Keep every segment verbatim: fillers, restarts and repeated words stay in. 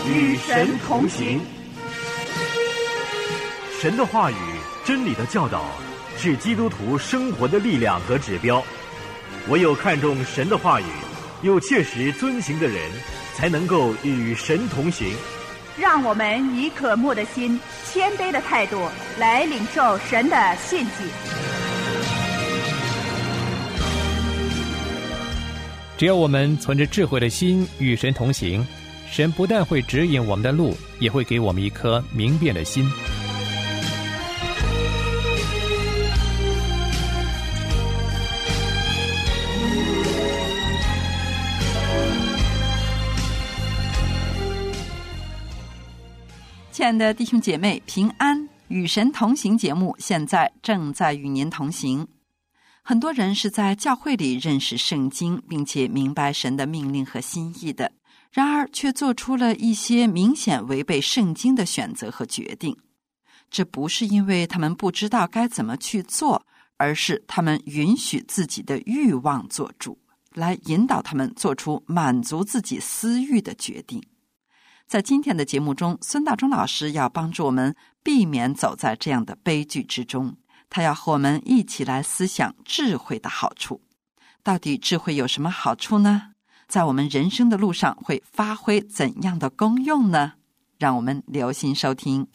与神同行。 神的话语、真理的教导，是基督徒生活的力量和指标。唯有看重神的话语，又切实遵行的人，才能够与神同行。 让我们以渴慕的心、谦卑的态度来领受神的信息。 只要我们存着智慧的心与神同行，神不但会指引我们的路，也会给我们一颗明辨的心。 亲爱的弟兄姐妹，平安，与神同行节目现在正在与您同行。很多人是在教会里认识圣经，并且明白神的命令和心意的，然而却做出了一些明显违背圣经的选择和决定。这不是因为他们不知道该怎么去做，而是他们允许自己的欲望做主，来引导他们做出满足自己私欲的决定。在今天的节目中，孙大中老师要帮助我们避免走在这样的悲剧之中。他要和我们一起来思想智慧的好处。到底智慧有什么好处呢？在我们人生的路上会发挥怎样的功用呢？让我们留心收听。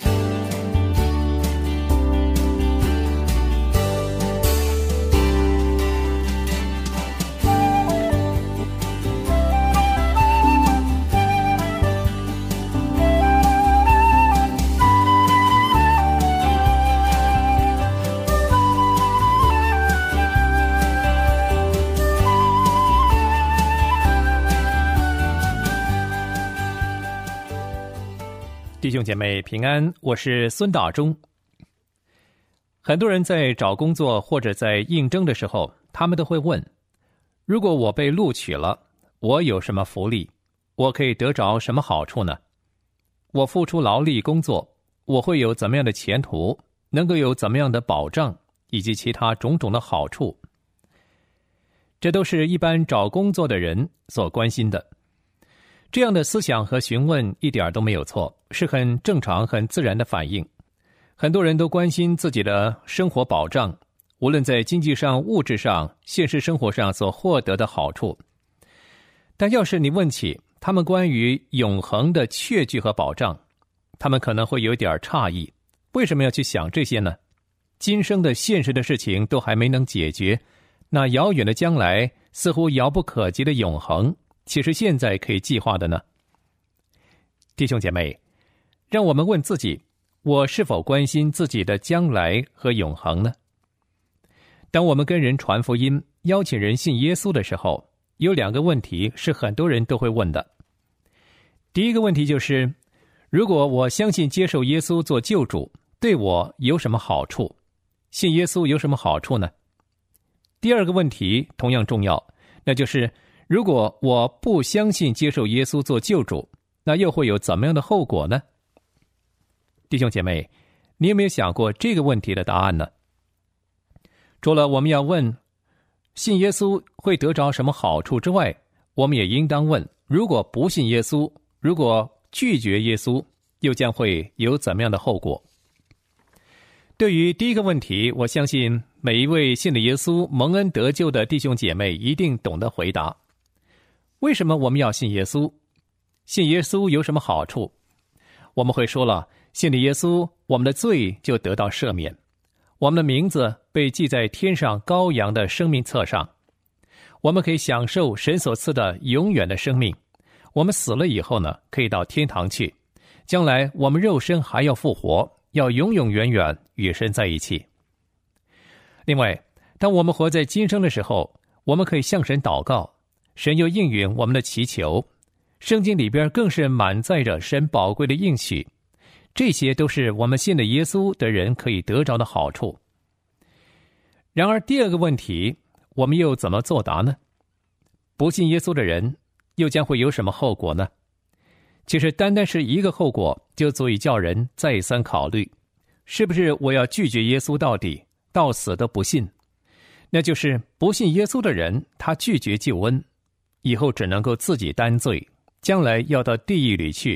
弟兄姐妹平安，我是孙大中。很多人在找工作或者在应征的时候，他们都会问，如果我被录取了，我有什么福利？我可以得着什么好处呢？我付出劳力工作，我会有怎么样的前途？能够有怎么样的保障？以及其他种种的好处。这都是一般找工作的人所关心的。这样的思想和询问一点都没有错，是很正常很自然的反应。很多人都关心自己的生活保障，无论在经济上、物质上、现实生活上所获得的好处。但要是你问起他们关于永恒的确据和保障，他们可能会有点诧异，为什么要去想这些呢？今生的现实的事情都还没能解决，那遥远的将来似乎遥不可及的永恒，其实现在可以计划的呢？弟兄姐妹，让我们问自己，我是否关心自己的将来和永恒呢？当我们跟人传福音，邀请人信耶稣的时候，有两个问题是很多人都会问的。第一个问题就是，如果我相信接受耶稣做救主，对我有什么好处？信耶稣有什么好处呢？第二个问题同样重要，那就是如果我不相信接受耶稣做救主，那又会有怎么样的后果呢？弟兄姐妹，你有没有想过这个问题的答案呢？除了我们要问信耶稣会得着什么好处之外，我们也应当问，如果不信耶稣，如果拒绝耶稣，又将会有怎么样的后果？对于第一个问题，我相信每一位信了耶稣蒙恩得救的弟兄姐妹一定懂得回答。为什么我们要信耶稣？信耶稣有什么好处？我们会说了，信了耶稣，我们的罪就得到赦免，我们的名字被记在天上羔羊的生命册上，我们可以享受神所赐的永远的生命，我们死了以后呢，可以到天堂去，将来我们肉身还要复活，要永永远远与神在一起。另外，当我们活在今生的时候，我们可以向神祷告，神又应允我们的祈求，圣经里边更是满载着神宝贵的应许，这些都是我们信了耶稣的人可以得着的好处。然而第二个问题，我们又怎么作答呢？不信耶稣的人又将会有什么后果呢？其实单单是一个后果就足以叫人再三考虑，是不是我要拒绝耶稣到底，到死都不信？那就是不信耶稣的人，他拒绝救恩，以后只能够自己担罪，将来要到地狱里去，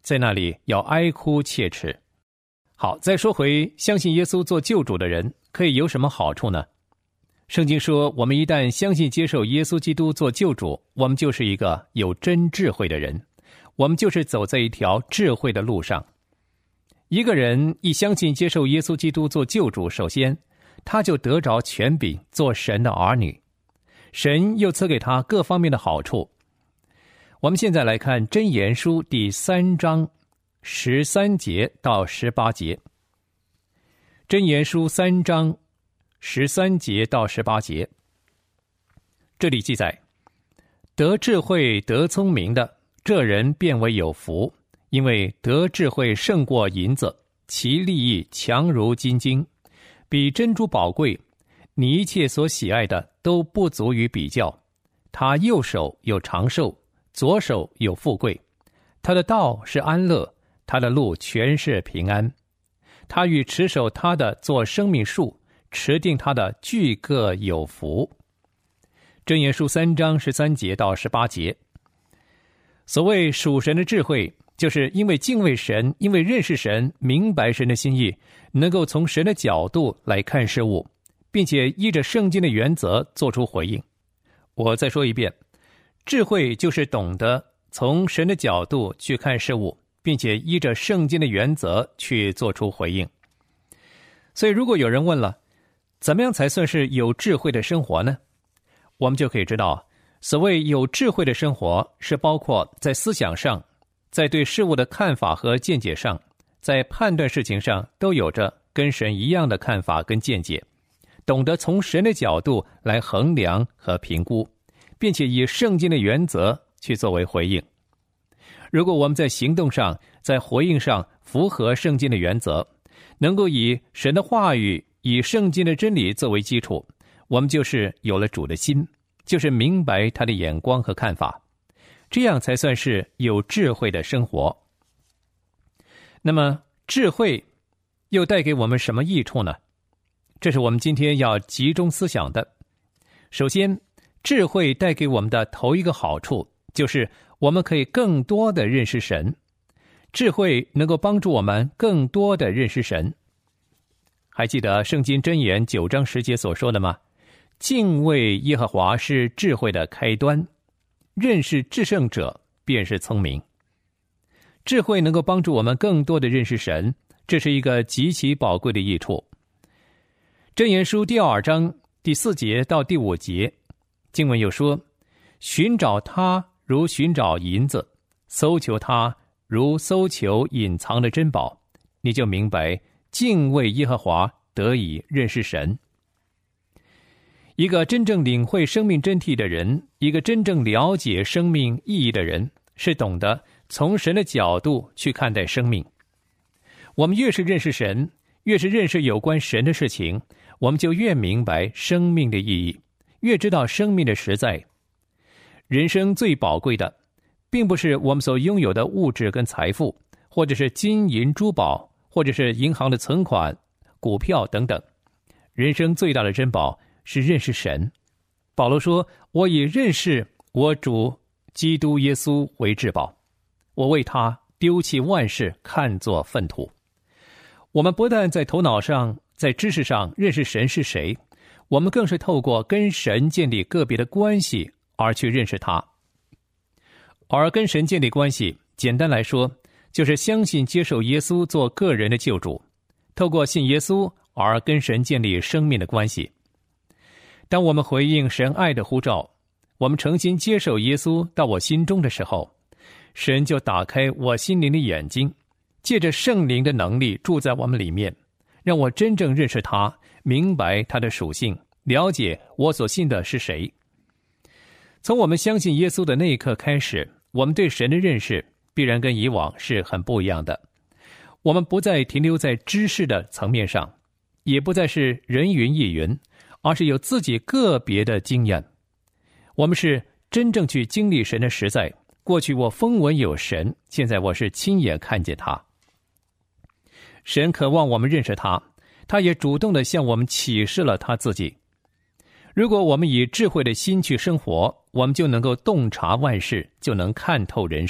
在那里要哀哭切齿。好，再说回相信耶稣做救主的人可以有什么好处呢？圣经说，我们一旦相信接受耶稣基督做救主，我们就是一个有真智慧的人，我们就是走在一条智慧的路上。一个人一相信接受耶稣基督做救主，首先他就得着权柄做神的儿女，神又赐给他各方面的好处。我们现在来看箴言书第三章十三节到十八节。箴言书三章十三节到十八节，这里记载，得智慧得聪明的，这人便为有福，因为得智慧胜过银子，其利益强如金晶，比珍珠宝贵，你一切所喜爱的都不足于比较。他右手有长寿，左手有富贵，他的道是安乐，他的路全是平安。他与持守他的做生命树，持定他的俱各有福。箴言书三章十三节到十八节。所谓属神的智慧，就是因为敬畏神，因为认识神，明白神的心意，能够从神的角度来看事物，并且依着圣经的原则做出回应。我再说一遍，智慧就是懂得从神的角度去看事物，并且依着圣经的原则去做出回应。所以如果有人问了，怎么样才算是有智慧的生活呢？我们就可以知道，所谓有智慧的生活，是包括在思想上，在对事物的看法和见解上，在判断事情上都有着跟神一样的看法跟见解，懂得从神的角度来衡量和评估，并且以圣经的原则去作为回应。如果我们在行动上，在回应上符合圣经的原则，能够以神的话语，以圣经的真理作为基础，我们就是有了主的心，就是明白他的眼光和看法，这样才算是有智慧的生活。那么智慧又带给我们什么益处呢？这是我们今天要集中思想的。首先，智慧带给我们的头一个好处，就是我们可以更多的认识神。智慧能够帮助我们更多的认识神。还记得圣经箴言九章十节所说的吗？敬畏耶和华是智慧的开端，认识至圣者便是聪明。智慧能够帮助我们更多的认识神，这是一个极其宝贵的益处。箴言书第二章第四节到第五节，经文有说，寻找他如寻找银子，搜求他如搜求隐藏的珍宝，你就明白敬畏耶和华得以认识神。一个真正领会生命真谛的人，一个真正了解生命意义的人，是懂得从神的角度去看待生命。我们越是认识神，越是认识有关神的事情，我们就越明白生命的意义，越知道生命的实在。人生最宝贵的，并不是我们所拥有的物质跟财富，或者是金银珠宝，或者是银行的存款、股票等等。人生最大的珍宝是认识神。保罗说，我以认识我主基督耶稣为至宝，我为他丢弃万事，看作粪土。我们不但在头脑上，在知识上认识神是谁，我们更是透过跟神建立个别的关系而去认识他。而跟神建立关系，简单来说，就是相信接受耶稣做个人的救主，透过信耶稣而跟神建立生命的关系。当我们回应神爱的呼召，我们诚心接受耶稣到我心中的时候，神就打开我心灵的眼睛，借着圣灵的能力住在我们里面，让我真正认识他，明白他的属性，了解我所信的是谁。从我们相信耶稣的那一刻开始，我们对神的认识必然跟以往是很不一样的。我们不再停留在知识的层面上，也不再是人云亦云，而是有自己个别的经验。我们是真正去经历神的实在。过去我风闻有神，现在我是亲眼看见他。神渴望我们认识他，他也主动地向我们启示了他自己。如果我们以智慧的心去生活，我们就能够洞察万事，就能看透人生，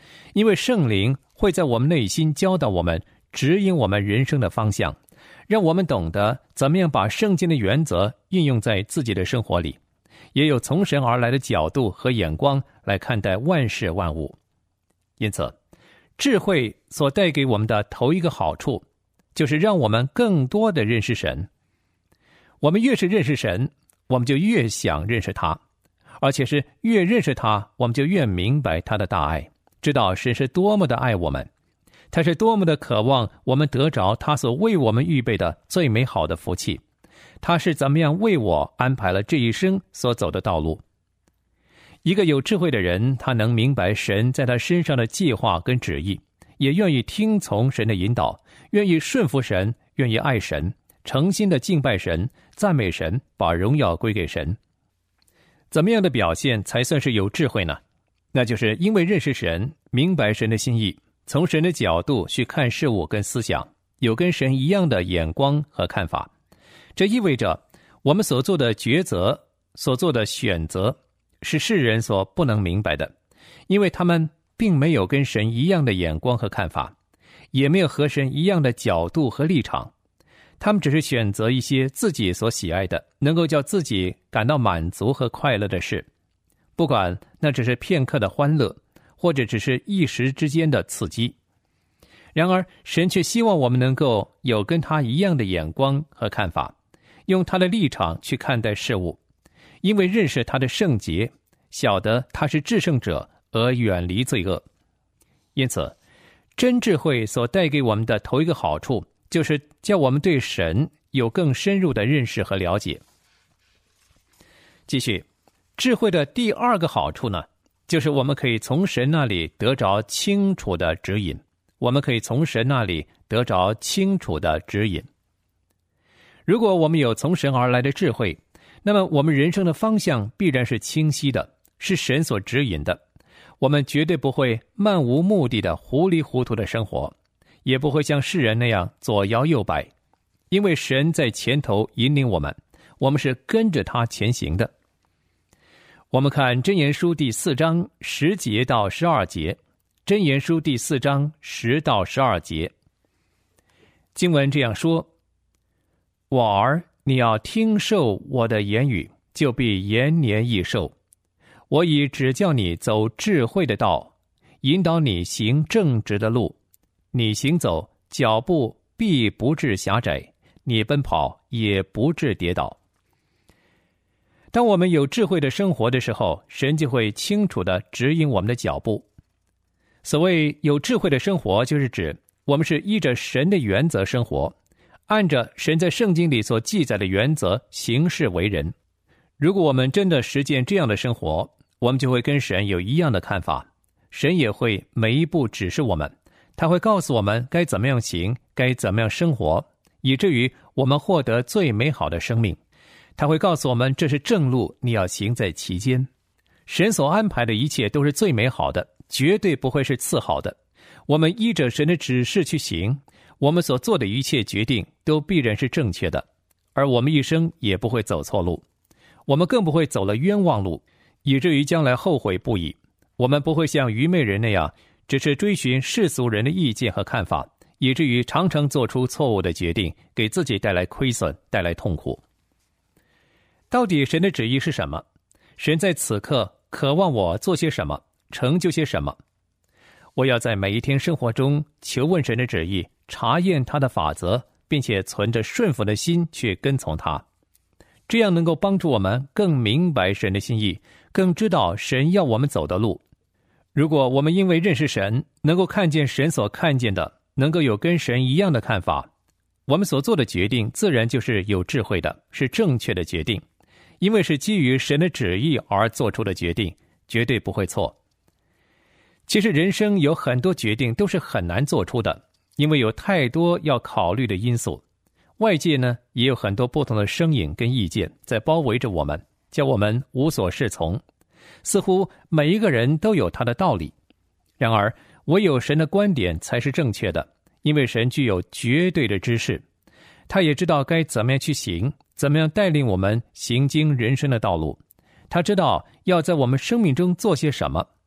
因为圣灵会在我们内心教导我们，指引我们人生的方向，让我们懂得怎么样把圣经的原则运用在自己的生活里，也有从神而来的角度和眼光来看待万事万物。因此，智慧所带给我们的头一个好处，就是让我们更多的认识神。我们越是认识神，我们就越想认识他，而且是越认识他，我们就越明白他的大爱，知道神是多么的爱我们，他是多么的渴望我们得着他所为我们预备的最美好的福气，他是怎么样为我安排了这一生所走的道路。一个有智慧的人，他能明白神在他身上的计划跟旨意，也愿意听从神的引导，愿意顺服神，愿意爱神，诚心的敬拜神，赞美神，把荣耀归给神。怎么样的表现才算是有智慧呢？那就是因为认识神，明白神的心意，从神的角度去看事物跟思想，有跟神一样的眼光和看法。这意味着我们所做的抉择，所做的选择，是世人所不能明白的，因为他们并没有跟神一样的眼光和看法，也没有和神一样的角度和立场。他们只是选择一些自己所喜爱的，能够叫自己感到满足和快乐的事，不管那只是片刻的欢乐，或者只是一时之间的刺激。然而，神却希望我们能够有跟他一样的眼光和看法，用他的立场去看待事物，因为认识他的圣洁，晓得他是至圣者，而远离罪恶。因此，真智慧所带给我们的头一个好处，就是叫我们对神有更深入的认识和了解。继续，智慧的第二个好处呢，就是我们可以从神那里得着清楚的指引。我们可以从神那里得着清楚的指引。如果我们有从神而来的智慧，那么我们人生的方向必然是清晰的，是神所指引的。我们绝对不会漫无目的的糊里糊涂的生活，也不会像世人那样左摇右摆，因为神在前头引领我们，我们是跟着他前行的。我们看箴言书第四章十节到十二节，箴言书第四章十到十二节，经文这样说：我儿，你要听受我的言语，就必延年益寿。我已指教你走智慧的道，引导你行正直的路。你行走，脚步必不致狭窄；你奔跑，也不致跌倒。当我们有智慧的生活的时候，神就会清楚地指引我们的脚步。所谓有智慧的生活，就是指我们是依着神的原则生活，按着神在圣经里所记载的原则行事为人。如果我们真的实践这样的生活，我们就会跟神有一样的看法，神也会每一步指示我们，他会告诉我们该怎么样行，该怎么样生活，以至于我们获得最美好的生命。他会告诉我们这是正路，你要行在其间。神所安排的一切都是最美好的，绝对不会是次好的。我们依着神的指示去行，我们所做的一切决定都必然是正确的，而我们一生也不会走错路，我们更不会走了冤枉路，以至于将来后悔不已。我们不会像愚昧人那样，只是追寻世俗人的意见和看法，以至于常常做出错误的决定，给自己带来亏损，带来痛苦。到底神的旨意是什么？神在此刻渴望我做些什么，成就些什么？我要在每一天生活中求问神的旨意，查验他的法则，并且存着顺服的心去跟从他。这样能够帮助我们更明白神的心意，更知道神要我们走的路。如果我们因为认识神，能够看见神所看见的，能够有跟神一样的看法，我们所做的决定自然就是有智慧的，是正确的决定，因为是基于神的旨意而做出的决定，绝对不会错。其实人生有很多决定都是很难做出的，因为有太多要考虑的因素。外界呢，也有很多不同的声音跟意见在包围着我们，叫我们无所适从。似乎每一个人都有他的道理，然而唯有神的观点才是正确的，因为神具有绝对的知识，他也知道该怎么样去行，怎么样带领我们行经人生的道路。他知道要在我们生命中做些什么，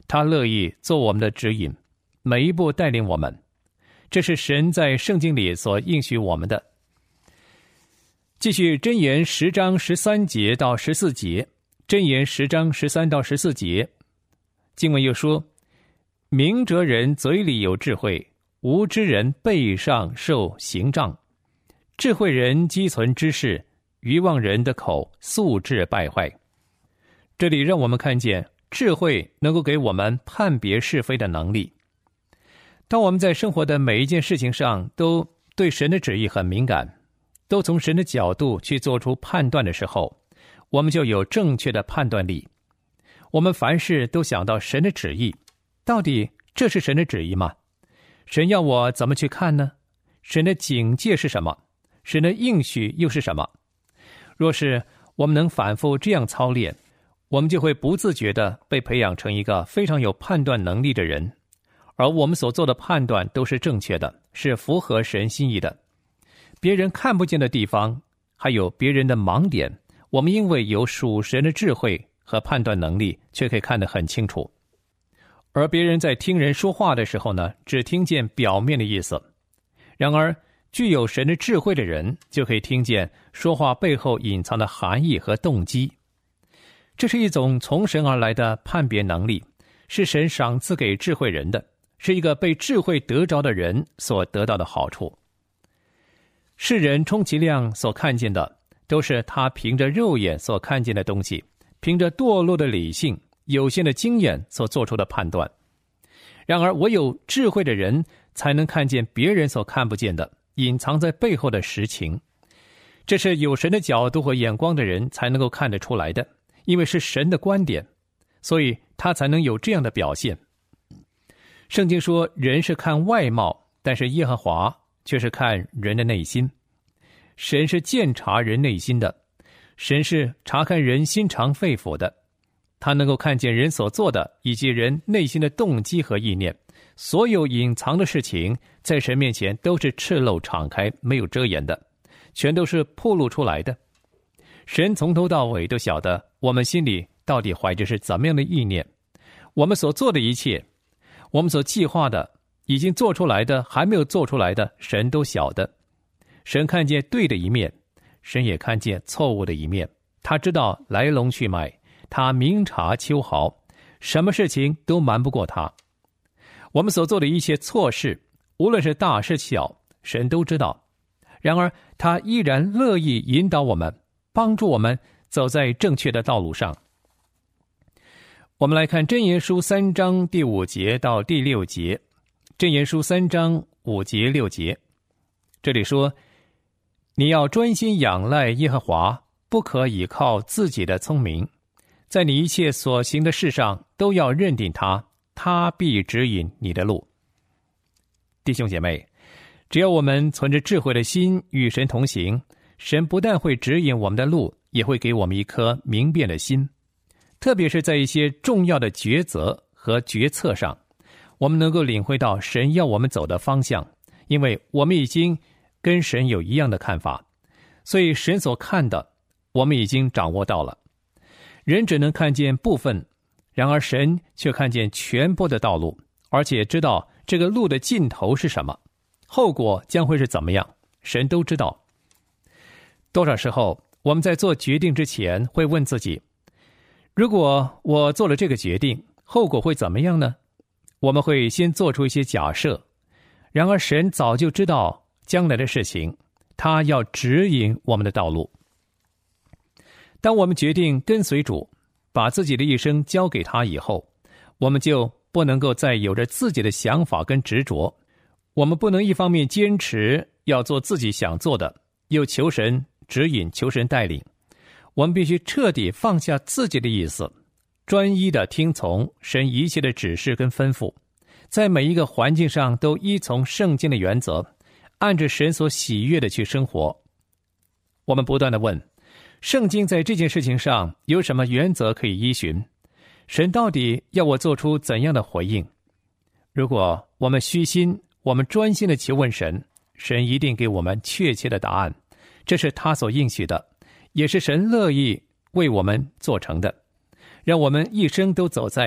他乐意做我们的指引，每一步带领我们。这是神在圣经里所应许我们的。继续箴言十章十三节到十四节，箴言十章十三到十四节，经文又说：明哲人嘴里有智慧，无知人背上受刑杖。智慧人积存知识，愚妄人的口素质败坏。这里让我们看见智慧能够给我们判别是非的能力。当我们在生活的每一件事情上都对神的旨意很敏感，都从神的角度去做出判断的时候，我们就有正确的判断力。我们凡事都想到神的旨意，到底这是神的旨意吗？神要我怎么去看呢？神的警戒是什么？神的应许又是什么？若是我们能反复这样操练，我们就会不自觉地被培养成一个非常有判断能力的人，而我们所做的判断都是正确的，是符合神心意的。别人看不见的地方，还有别人的盲点，我们因为有属神的智慧和判断能力，却可以看得很清楚。而别人在听人说话的时候呢，只听见表面的意思。然而具有神的智慧的人，就可以听见说话背后隐藏的含义和动机。这是一种从神而来的判别能力，是神赏赐给智慧人的，是一个被智慧得着的人所得到的好处。世人充其量所看见的，都是他凭着肉眼所看见的东西，凭着堕落的理性、有限的经验所做出的判断。然而唯有智慧的人才能看见别人所看不见的，隐藏在背后的实情。这是有神的角度和眼光的人才能够看得出来的，因为是神的观点，所以他才能有这样的表现。圣经说，人是看外貌，但是耶和华却是看人的内心。神是鉴察人内心的，神是查看人心肠肺腑的，他能够看见人所做的，以及人内心的动机和意念。所有隐藏的事情，在神面前都是赤露敞开，没有遮掩的，全都是暴露出来的。神从头到尾都晓得我们心里到底怀着是怎么样的意念。我们所做的一切，我们所计划的，已经做出来的，还没有做出来的，神都晓得。神看见对的一面，神也看见错误的一面。他知道来龙去脉，他明察秋毫，什么事情都瞒不过他。我们所做的一切错事，无论是大是小，神都知道。然而他依然乐意引导我们，帮助我们走在正确的道路上。我们来看箴言书三章第五节到第六节。箴言书三章五节六节，这里说：你要专心仰赖耶和华，不可倚靠自己的聪明，在你一切所行的事上都要认定他，他必指引你的路。弟兄姐妹，只要我们存着智慧的心与神同行，神不但会指引我们的路，也会给我们一颗明辨的心。特别是在一些重要的抉择和决策上，我们能够领会到神要我们走的方向，因为我们已经跟神有一样的看法，所以神所看的，我们已经掌握到了。人只能看见部分，然而神却看见全部的道路，而且知道这个路的尽头是什么，后果将会是怎么样，神都知道。多少时候我们在做决定之前会问自己，如果我做了这个决定，后果会怎么样呢？我们会先做出一些假设，然而神早就知道将来的事情，他要指引我们的道路。当我们决定跟随主，把自己的一生交给他以后，我们就不能够再有着自己的想法跟执着。我们不能一方面坚持要做自己想做的，又求神指引，求神带领。我们必须彻底放下自己的意思，专一的听从神一切的指示跟吩咐，在每一个环境上都依从圣经的原则，按着神所喜悦的去生活。我们不断的问，圣经在这件事情上有什么原则可以依循？神到底要我做出怎样的回应？如果我们虚心，我们专心的求问神，神一定给我们确切的答案，这是他所应许的，也是神乐意为我们做成的，让我们一生都走在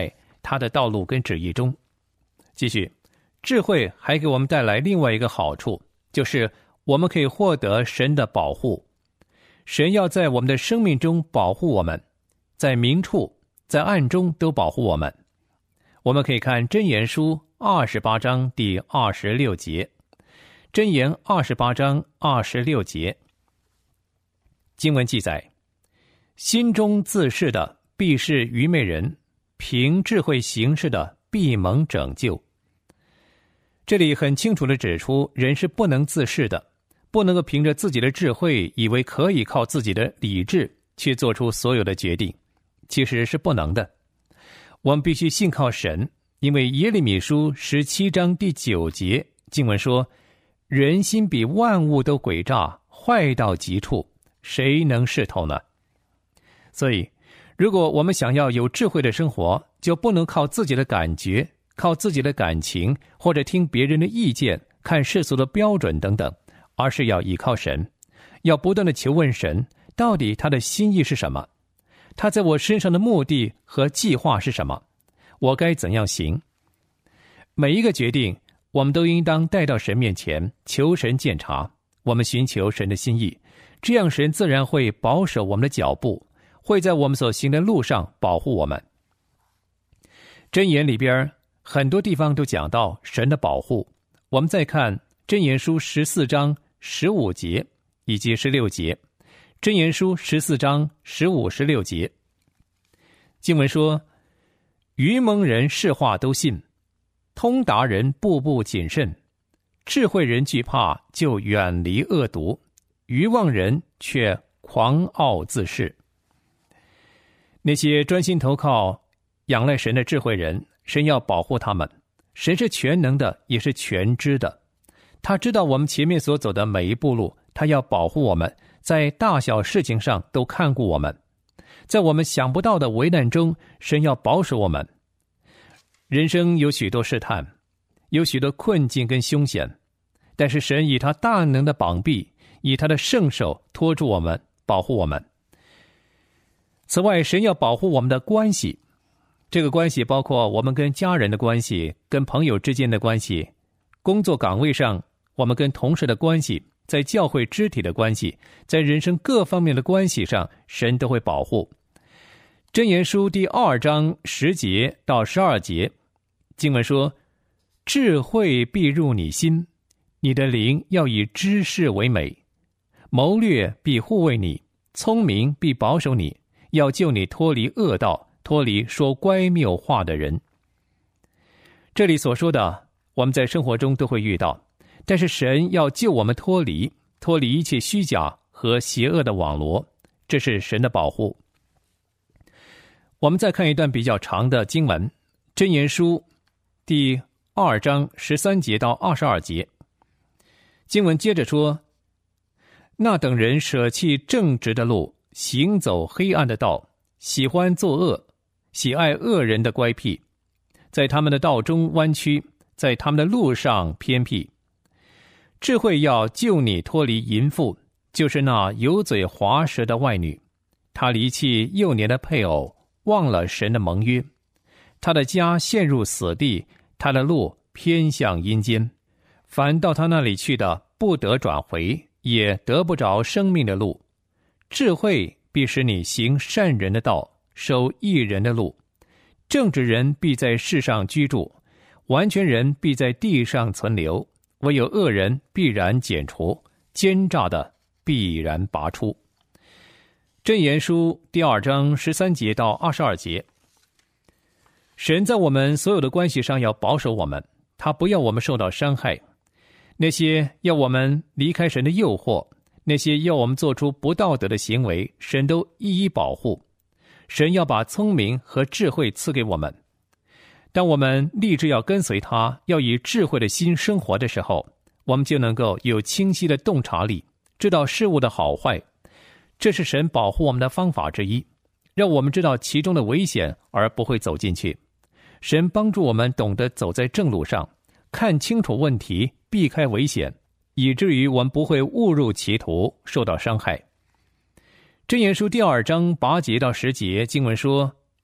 他的道路跟旨意中。继续，智慧还给我们带来另外一个好处，就是我们可以获得神的保护。神要在我们的生命中保护我们，在明处在暗中都保护我们。我们可以看箴言书二十八章第二十六节，箴言二十八章二十六节，经文记载，心中自恃的必是愚昧人，凭智慧行事的必蒙拯救。这里很清楚地指出，人是不能自恃的，不能够凭着自己的智慧以为可以靠自己的理智去做出所有的决定，其实是不能的。我们必须信靠神，因为耶利米书十七章第九节经文说，人心比万物都诡诈，坏到极处，谁能识透呢？所以如果我们想要有智慧的生活，就不能靠自己的感觉，靠自己的感情，或者听别人的意见，看世俗的标准等等，而是要依靠神，要不断的求问神，到底他的心意是什么？他在我身上的目的和计划是什么？我该怎样行？每一个决定，我们都应当带到神面前，求神鉴察，我们寻求神的心意，这样神自然会保守我们的脚步，会在我们所行的路上保护我们。箴言里边很多地方都讲到神的保护，我们再看箴言书十四章十五节以及十六节，箴言书十四章十五、十六节，经文说，愚蒙人是话都信，通达人步步谨慎，智慧人惧怕就远离恶毒，愚妄人却狂傲自恃。那些专心投靠仰赖神的智慧人，神要保护他们。神是全能的，也是全知的，他知道我们前面所走的每一步路，他要保护我们，在大小事情上都看顾我们。在我们想不到的危难中，神要保守我们。人生有许多试探，有许多困境跟凶险，但是神以他大能的膀臂，以他的圣手托住我们，保护我们。此外，神要保护我们的关系，这个关系包括我们跟家人的关系，跟朋友之间的关系，工作岗位上我们跟同事的关系，在教会肢体的关系，在人生各方面的关系上，神都会保护。箴言书第二章十节到十二节，经文说，智慧必入你心，你的灵要以知识为美，谋略必护卫你，聪明必保守你，要救你脱离恶道，脱离说乖谬话的人。这里所说的，我们在生活中都会遇到，但是神要救我们脱离，脱离一切虚假和邪恶的网罗，这是神的保护。我们再看一段比较长的经文，箴言书第二章十三节到二十二节，经文接着说，那等人舍弃正直的路，行走黑暗的道，喜欢作恶，喜爱恶人的乖僻，在他们的道中弯曲，在他们的路上偏僻。智慧要救你脱离淫妇，就是那油嘴滑舌的外女，她离弃幼年的配偶，忘了神的盟约，他的家陷入死地，他的路偏向阴间，凡到他那里去的，不得转回，也得不着生命的路。智慧必使你行善人的道，守义人的路。正直人必在世上居住，完全人必在地上存留，唯有恶人必然剪除，奸诈的必然拔出。箴言书第二章十三节到二十二节，神在我们所有的关系上要保守我们，他不要我们受到伤害。那些要我们离开神的诱惑，那些要我们做出不道德的行为，神都一一保护。神要把聪明和智慧赐给我们。当我们立志要跟随他，要以智慧的心生活的时候，我们就能够有清晰的洞察力，知道事物的好坏。这是神保护我们的方法之一，让我们知道其中的危险而不会走进去。神帮助我们懂得走在正路上，看清楚问题，避开危险，以至于我们不会误入歧途，受到伤害。箴言书第二章八节到十节经文说，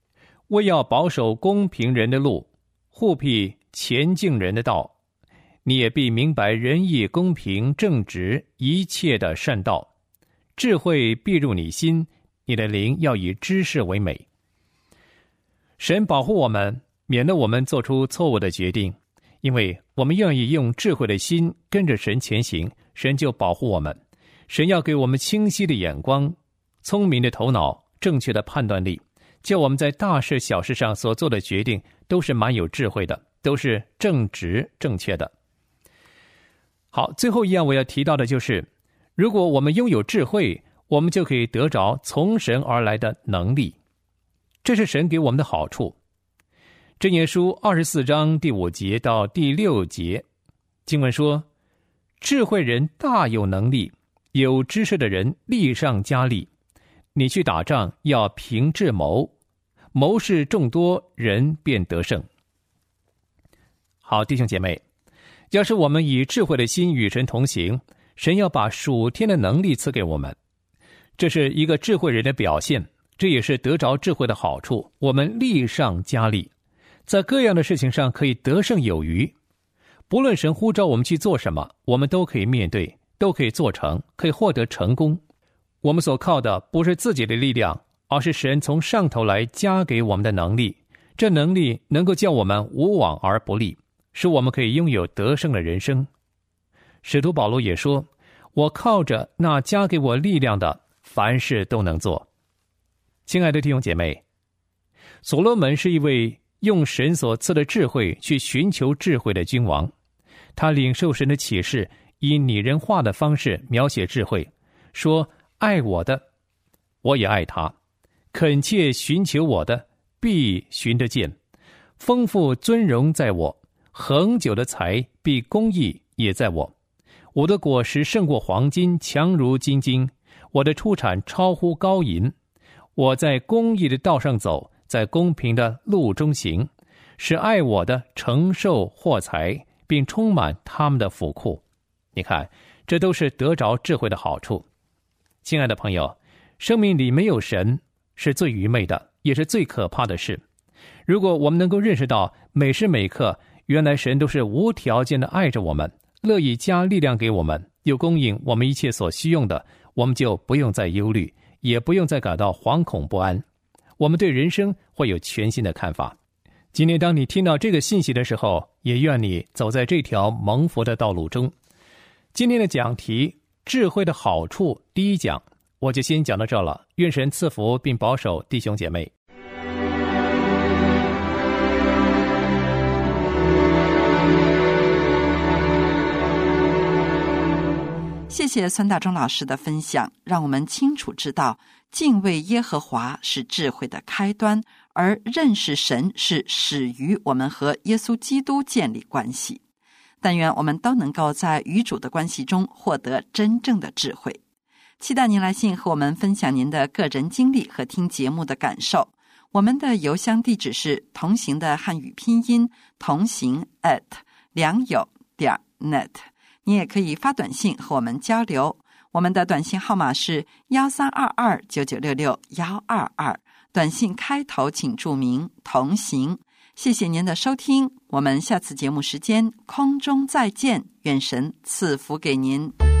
为要保守公平人的路，护庇前进人的道，你也必明白仁义、公平、正直一切的善道。智慧必入你心，你的灵要以知识为美。神保护我们，免得我们做出错误的决定，因为我们愿意用智慧的心跟着神前行，神就保护我们。神要给我们清晰的眼光、聪明的头脑、正确的判断力，叫我们在大事小事上所做的决定都是蛮有智慧的，都是正直正确的。好，最后一样我要提到的就是，如果我们拥有智慧，我们就可以得着从神而来的能力，这是神给我们的好处。箴言书二十四章第五节到第六节，经文说：智慧人大有能力，有知识的人力上加力。你去打仗要凭智谋，谋士众多，人便得胜。好，弟兄姐妹，要是我们以智慧的心与神同行，神要把属天的能力赐给我们，这是一个智慧人的表现，这也是得着智慧的好处。我们力上加力，在各样的事情上可以得胜有余。不论神呼召我们去做什么，我们都可以面对，都可以做成，可以获得成功。我们所靠的不是自己的力量，而是神从上头来加给我们的能力。这能力能够叫我们无往而不利，使我们可以拥有得胜的人生。使徒保罗也说：我靠着那加给我力量的，凡事都能做。亲爱的弟兄姐妹，所罗门是一位用神所赐的智慧去寻求智慧的君王，他领受神的启示，以拟人化的方式描写智慧，说：爱我的，我也爱他；恳切寻求我的，必寻得见。丰富尊荣在我，恒久的财必公义也在我。我的果实胜过黄金，强如金金；我的出产超乎高银。我在公义的道上走，在公平的路中行，使爱我的承受获财，并充满他们的府库。你看，这都是得着智慧的好处。亲爱的朋友，生命里没有神是最愚昧的，也是最可怕的事。如果我们能够认识到每时每刻，原来神都是无条件的爱着我们，乐意加力量给我们，又供应我们一切所需用的，我们就不用再忧虑，也不用再感到惶恐不安。我们对人生会有全新的看法。今天当你听到这个信息的时候，也愿你走在这条蒙福的道路中。今天的讲题，智慧的好处，第一讲，我就先讲到这了。愿神赐福并保守弟兄姐妹。 谢谢孙大中老师的分享，让我们清楚知道，敬畏耶和华是智慧的开端，而认识神是始于我们和耶稣基督建立关系。但愿我们都能够在与主的关系中获得真正的智慧。期待您来信和我们分享您的个人经历和听节目的感受。我们的邮箱地址是同行的汉语拼音同行 at 良友点 net。你也可以发短信和我们交流，我们的短信号码是幺三二二九九六六幺二二，短信开头请注明同行。谢谢您的收听，我们下次节目时间空中再见，愿神赐福给您。